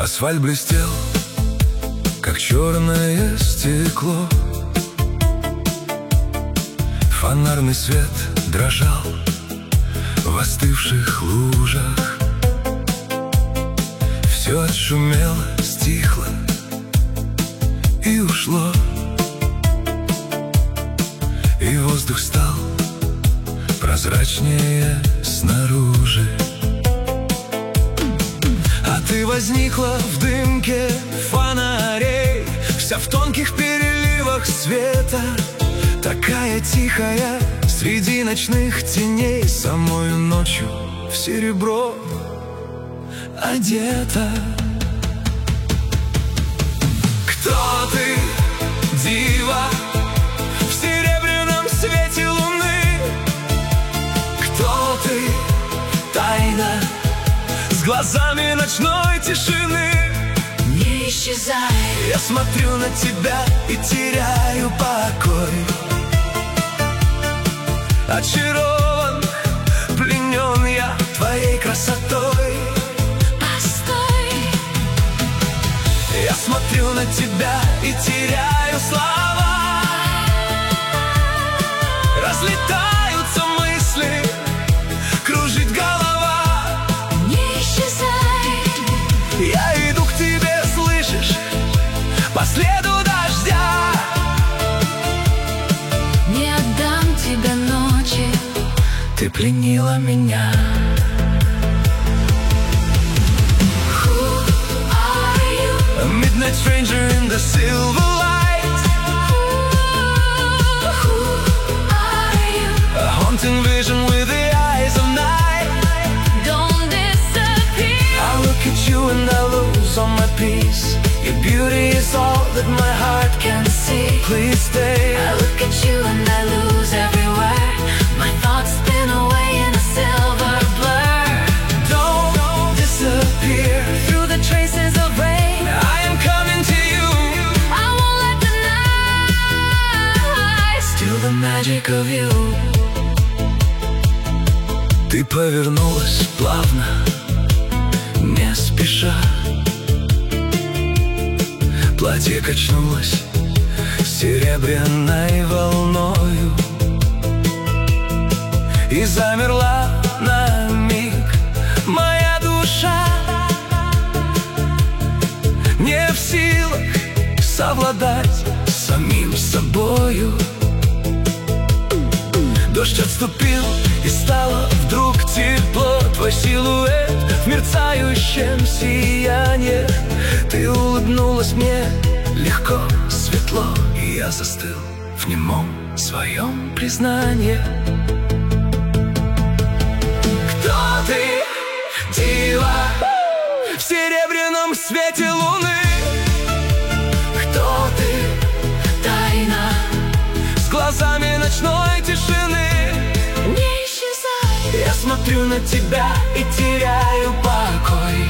Асфальт блестел, как черное стекло. Фонарный свет дрожал в остывших лужах. Все отшумело, стихло и ушло, и воздух стал прозрачнее снаружи. А ты возникла в дымке фонарей, вся в тонких переливах света, такая тихая среди ночных теней, самою ночью в серебро одета. Кто ты, дива, в серебряном свете луны? Кто ты, тайна, с глазами ночной тишины? Не исчезай. Я смотрю на тебя и теряю покой. Очарован, пленен я твоей красотой. Постой. Я смотрю на тебя и теряю слова. Разлетаются мысли, кружит голова. Не исчезай. Я иду к тебе, слышишь, по следу дождя. Не отдам тебе ночи, Ты пленила меня. Who are you? A midnight stranger in the silver light. Who are you? A haunting vision with the eyes of night. Don't disappear. I look at you and I lose all my peace. Your beauty is all that my heart can see. Please stay. I look at you and I lose every word. My thoughts spin away in a silver blur. Don't disappear Through the traces of rain, I am coming to you. I won't let the night steal the magic of you. Ты повернулась плавно, не спеша. Платье качнулось серебряной волною и замерла на миг моя душа, не в силах совладать с самим собою. Дождь отступил и стало вдруг тепло. Твой силуэт в мерцающем сиянии. Ты улыбнулась мне легко, светло, и я застыл в немом своем признании. Кто ты, дива, в серебряном свете луны? Кто ты, тайна, С глазами ночной тишины. не исчезай. Я смотрю на тебя и теряю покой.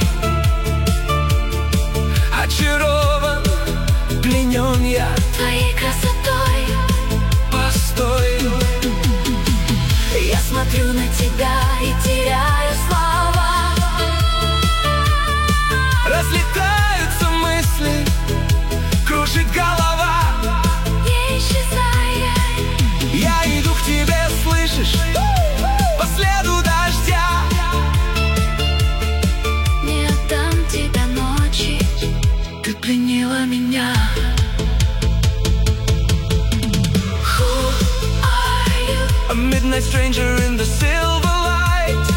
Очарован, пленен я Твоей красотой. постой. Я смотрю на тебя и теряю слова. Разлетаются мысли, кружит голова. Не исчезай. Я иду к тебе, слышишь, по следу дождя. Не отдам тебе ночи, Ты пленила меня. Who are you? A midnight stranger in the silver light.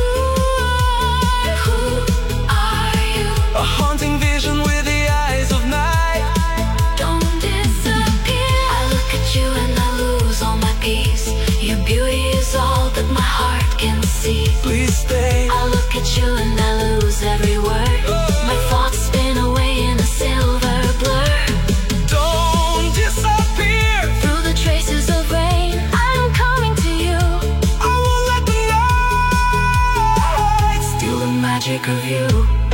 Who are you? A haunting vision with the eyes of night. Don't disappear. I look at you and I lose all my peace. Your beauty is all that my heart can see. Please stay. I look at you and I lose every word. My thoughts spin away in a silver blur. Don't disappear Through the traces of rain, I'm coming to you. I won't let the light Steal the magic of you.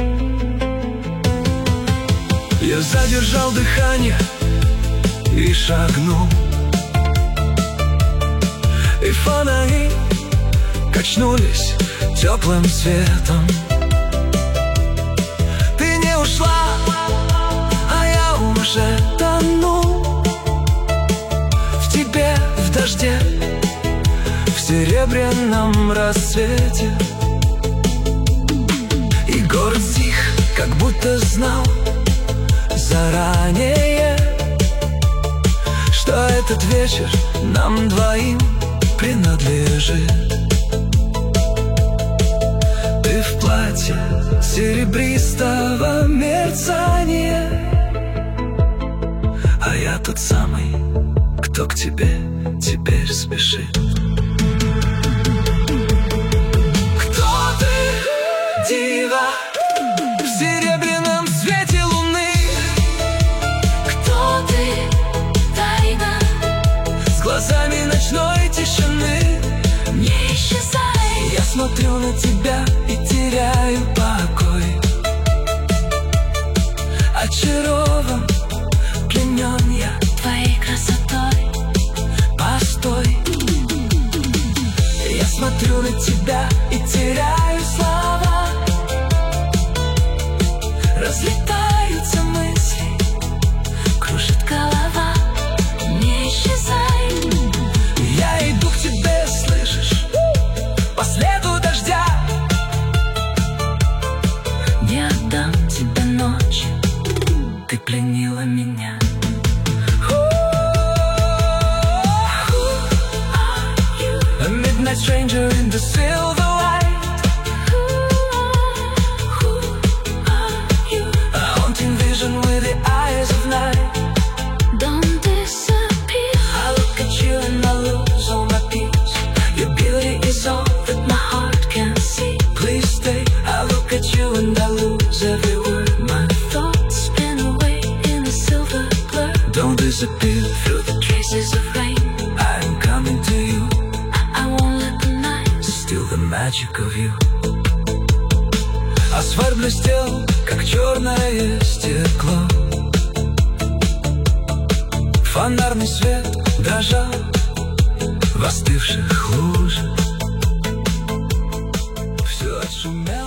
Я задержал дыхание и шагнул, и фонари качнулись теплым светом. Ты не ушла серебряном рассвете. И город стих, как будто знал заранее, что этот вечер нам двоим принадлежит. Ты в платье серебристого мерцания, а я тот самый, кто к тебе теперь спешит. Кто ты, дива, в серебряном свете луны? Кто ты, тайна, с глазами ночной тишины? не исчезай. Я смотрю на тебя и теряю покой. Очарован, пленен я Твоей красотой. постой. Я смотрю на тебя и теряю слова. Разлетаются мысли, Кружит голова, не исчезай. я иду к тебе, слышишь, по следу дождя. Не отдам тебе ночь, Ты пленила меня. A midnight stranger in the silver light, a haunting vision with the eyes of night. don't disappear. I look at you and I lose all my peace. Your beauty is all that my heart can see. Please stay. I look at you and I lose every word. My Thoughts spin away in a silver blur. don't disappear through the Traces of rain, I'm coming to you. I won't let the night Still the magic of you. Асфальт блестел, как черное стекло. Фонарный свет дрожал в остывших лужах. Все отшумело.